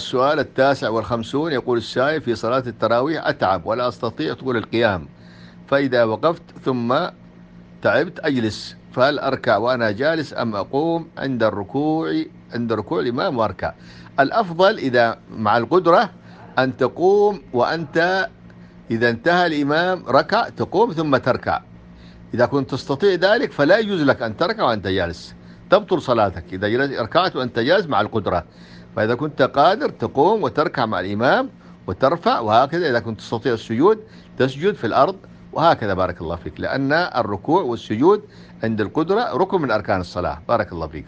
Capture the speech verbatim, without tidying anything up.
السؤال التاسع والخمسون، يقول السائل: في صلاة التراويح أتعب ولا أستطيع طول القيام، فإذا وقفت ثم تعبت أجلس، فهل أركع وأنا جالس أم أقوم عند الركوع عند ركوع الإمام وأركع؟ الأفضل إذا مع القدرة أن تقوم، وأنت إذا انتهى الإمام ركع تقوم ثم تركع. إذا كنت تستطيع ذلك فلا يجوز لك أن تركع وأنت جالس، تبطل صلاتك إذا ركعت وأنت جالس مع القدرة. فإذا كنت قادر تقوم وتركع مع الإمام وترفع، وهكذا إذا كنت تستطيع السجود تسجد في الأرض، وهكذا. بارك الله فيك، لأن الركوع والسجود عند القدرة ركن من أركان الصلاة. بارك الله فيك.